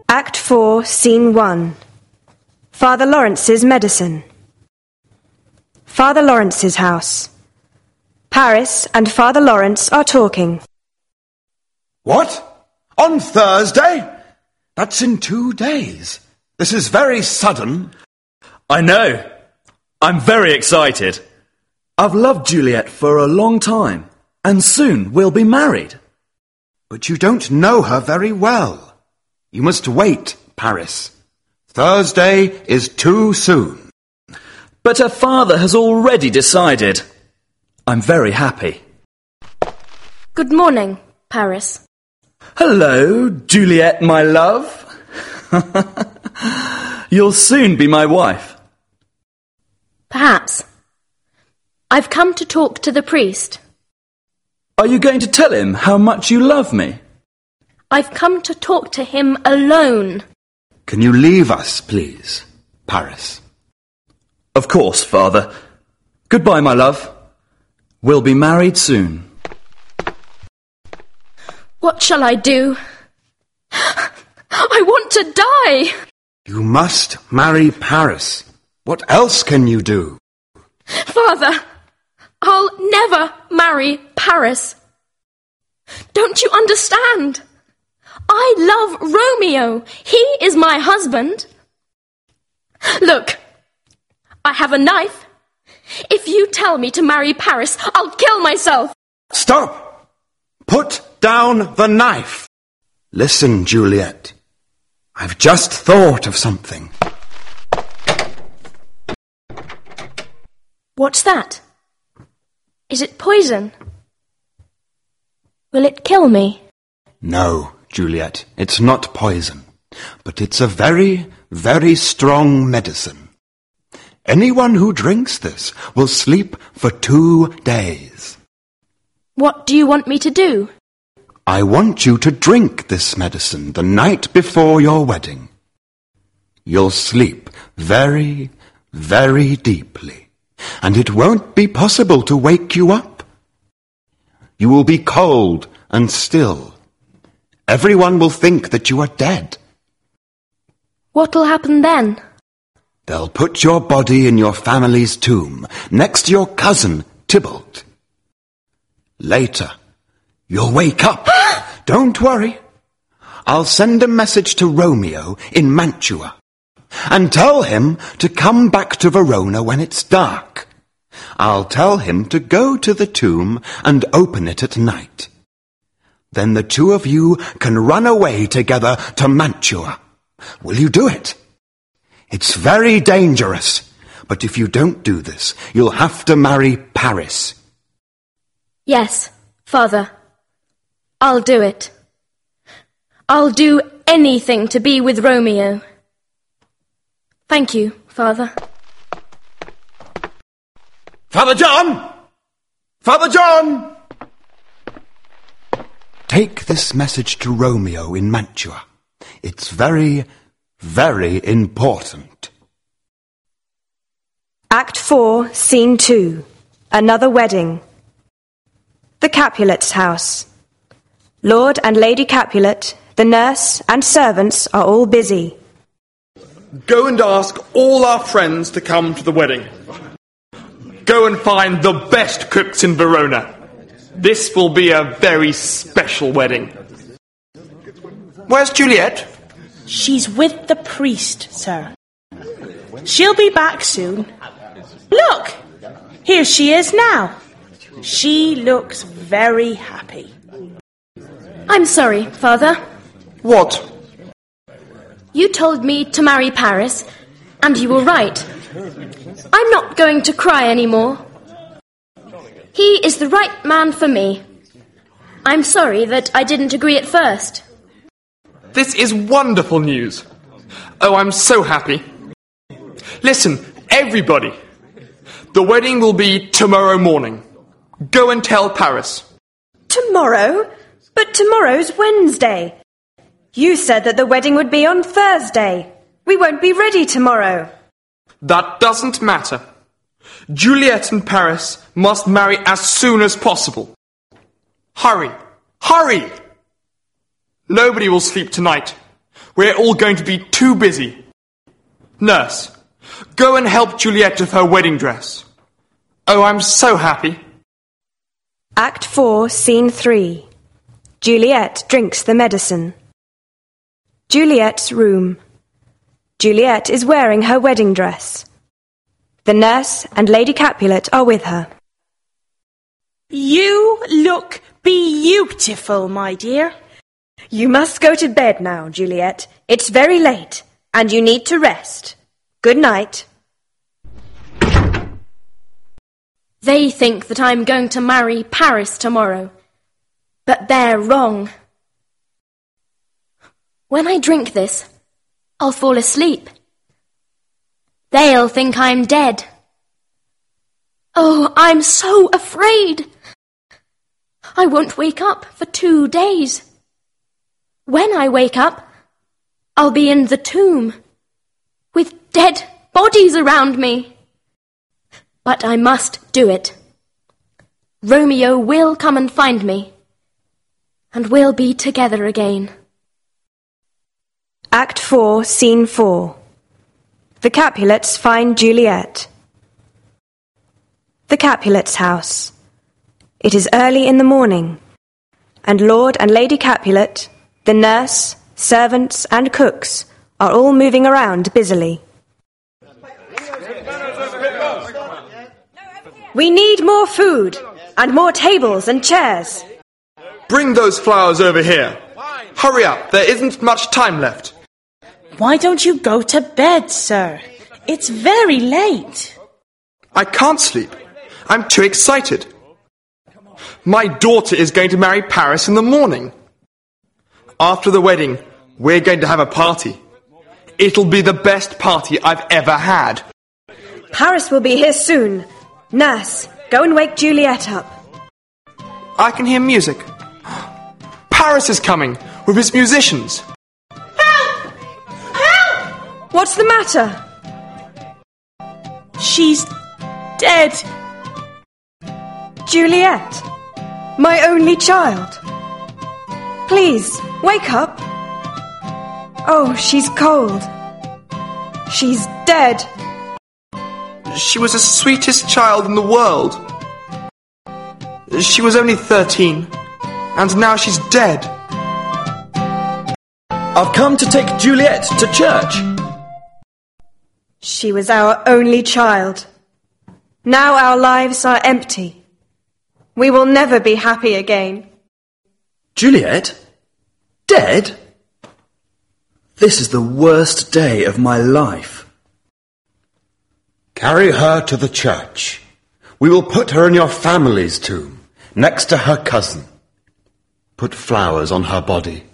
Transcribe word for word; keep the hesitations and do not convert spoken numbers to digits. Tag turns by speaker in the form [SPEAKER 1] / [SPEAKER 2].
[SPEAKER 1] Act four, Scene one. Father Lawrence's medicine. Father Lawrence's house. Paris and Father Lawrence are talking.
[SPEAKER 2] What? On Thursday? That's in two days. This is very sudden.
[SPEAKER 3] I know. I'm very excited. I've loved Juliet for a long time, and soon we'll be married.
[SPEAKER 2] But you don't know her very well. You must wait, Paris. Thursday is too soon.
[SPEAKER 3] But her father has already decided. I'm very happy.
[SPEAKER 4] Good morning, Paris.
[SPEAKER 3] Hello, Juliet, my love. You'll soon be my wife.
[SPEAKER 4] Perhaps. I've come to talk to the priest.
[SPEAKER 3] Are you going to tell him how much you love me?
[SPEAKER 4] I've come to talk to him alone.
[SPEAKER 2] Can you leave us, please, Paris?
[SPEAKER 3] Of course, Father. Goodbye, my love. We'll be married soon.
[SPEAKER 4] What shall I do? I want to die!
[SPEAKER 2] You must marry Paris. What else can you do?
[SPEAKER 4] Father, I'll never marry Paris. Don't you understand? I love Romeo. He is my husband. Look, I have a knife. If you tell me to marry Paris, I'll kill myself.
[SPEAKER 2] Stop! Put down the knife. Listen, Juliet. I've just thought of something.
[SPEAKER 4] What's that? Is it poison? Will it kill me?
[SPEAKER 2] No, Juliet, it's not poison. But it's a very, very strong medicine. Anyone who drinks this will sleep for two days.
[SPEAKER 4] What do you want me to do?
[SPEAKER 2] I want you to drink this medicine the night before your wedding. You'll sleep very, very deeply, and it won't be possible to wake you up. You will be cold and still. Everyone will think that you are dead.
[SPEAKER 4] What'll happen then?
[SPEAKER 2] They'll put your body in your family's tomb, next to your cousin, Tybalt. Later, you'll wake up. Don't worry. I'll send a message to Romeo in Mantua and tell him to come back to Verona when it's dark. I'll tell him to go to the tomb and open it at night. Then the two of you can run away together to Mantua. Will you do it? It's very dangerous, but if you don't do this, you'll have to marry Paris.
[SPEAKER 4] Yes, Father. I'll do it. I'll do anything to be with Romeo. Thank you, Father.
[SPEAKER 2] Father John! Father John! Take this message to Romeo in Mantua. It's very, very important.
[SPEAKER 1] Act four, Scene two. Another wedding. The Capulets' house. Lord and Lady Capulet, the nurse and servants are all busy.
[SPEAKER 5] Go and ask all our friends to come to the wedding. Go and find the best cooks in Verona. This will be a very special wedding. Where's Juliet?
[SPEAKER 6] She's with the priest, sir. She'll be back soon. Look! Here she is now. She looks very happy.
[SPEAKER 4] I'm sorry, Father.
[SPEAKER 5] What?
[SPEAKER 4] You told me to marry Paris, and you were right. I'm not going to cry anymore. He is the right man for me. I'm sorry that I didn't agree at first.
[SPEAKER 5] This is wonderful news. Oh, I'm so happy. Listen, everybody. The wedding will be tomorrow morning. Go and tell Paris.
[SPEAKER 1] Tomorrow? But tomorrow's Wednesday. You said that the wedding would be on Thursday. We won't be ready tomorrow.
[SPEAKER 5] That doesn't matter. Juliet and Paris must marry as soon as possible. Hurry! Hurry! Nobody will sleep tonight. We're all going to be too busy. Nurse, go and help Juliet with her wedding dress. Oh, I'm so happy.
[SPEAKER 1] Act four, Scene three. Juliet drinks the medicine. Juliet's room. Juliet is wearing her wedding dress. The nurse and Lady Capulet are with her.
[SPEAKER 6] You look beautiful, my dear.
[SPEAKER 1] You must go to bed now, Juliet. It's very late, and you need to rest. Good night.
[SPEAKER 4] They think that I'm going to marry Paris tomorrow, but they're wrong. When I drink this, I'll fall asleep. They'll think I'm dead. Oh, I'm so afraid. I won't wake up for two days. When I wake up, I'll be in the tomb, with dead bodies around me. But I must do it. Romeo will come and find me, and we'll be together again.
[SPEAKER 1] Act four, Scene four. The Capulets find Juliet. The Capulets' house. It is early in the morning, and Lord and Lady Capulet, the nurse, servants, and cooks are all moving around busily. We need more food, and more tables and chairs.
[SPEAKER 5] Bring those flowers over here. Hurry up, there isn't much time left.
[SPEAKER 6] Why don't you go to bed, sir? It's very late.
[SPEAKER 5] I can't sleep. I'm too excited. My daughter is going to marry Paris in the morning. After the wedding, we're going to have a party. It'll be the best party I've ever had.
[SPEAKER 1] Paris will be here soon. Nurse, go and wake Juliet up.
[SPEAKER 5] I can hear music. Paris is coming with his musicians.
[SPEAKER 6] Help! Help!
[SPEAKER 1] What's the matter?
[SPEAKER 6] She's dead.
[SPEAKER 1] Juliet, my only child. Please, wake up. Oh, she's cold. She's dead.
[SPEAKER 5] She was the sweetest child in the world. She was only thirteen, and now she's dead.
[SPEAKER 3] I've come to take Juliet to church.
[SPEAKER 1] She was our only child. Now our lives are empty. We will never be happy again.
[SPEAKER 3] Juliet? Dead? This is the worst day of my life.
[SPEAKER 2] Carry her to the church. We will put her in your family's tomb, next to her cousin. Put flowers on her body.